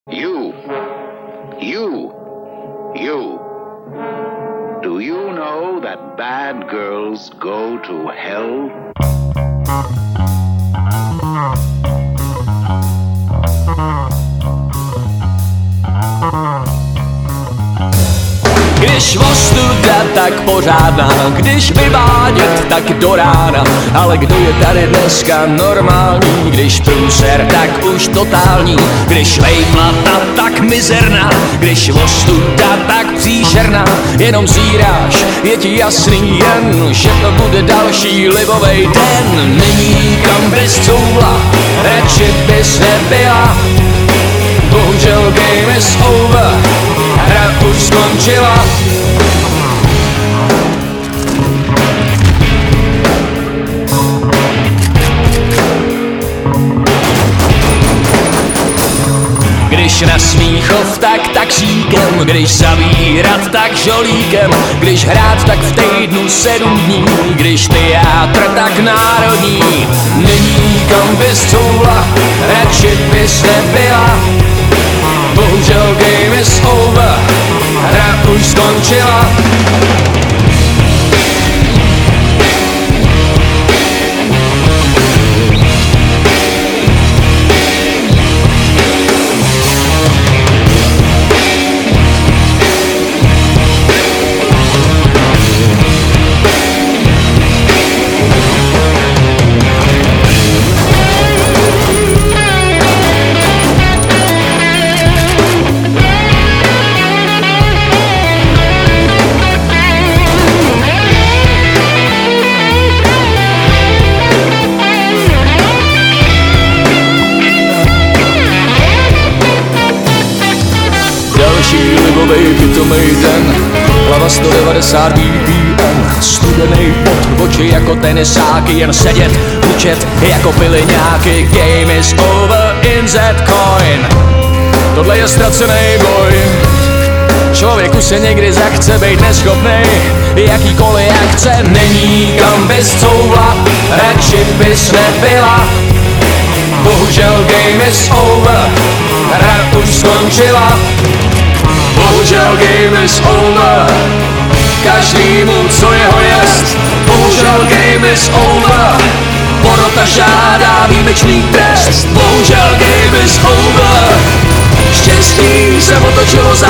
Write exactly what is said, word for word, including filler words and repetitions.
You, you, you. Do you know that bad girls go to hell? Když ostuda, tak pořádná, když vyvádět, tak do rána. Ale kdo je tady dneska normální, když průser, tak už totální. Když vejplata, tak mizerná, když ostuda, tak příšerná. Jenom zíráš, je ti jasný jen, že to bude další libovej den. Není kam bez couvla, radši bys nebyla. Bohužel game is over, hra už skončila. Když na smíchov, tak taxíkem, když zavírat, tak žolíkem, když hrát, tak v týdnu sedm dní, když teátr, tak národní. Není kam bez couvla, radši bys nebyla. Bohužel game is over, hra už skončila. Libovej pitomej den, hlava sto devadesát B P M, studenej pot, oči jako tenisáky, jen sedět, hučet jako piliňáky. Game is over in that coin, tohle je ztracený boj. Člověku se někdy zachce bejt neschopnej, jakýkoliv akce. Není kam bez couvla, radši bys nebyla. Bohužel game is over, hra už skončila. Bohužel game is over, každému co jeho jest. Bohužel game is over, porota žádá výjimečný trest. Bohužel game is over, štěstí se otočilo za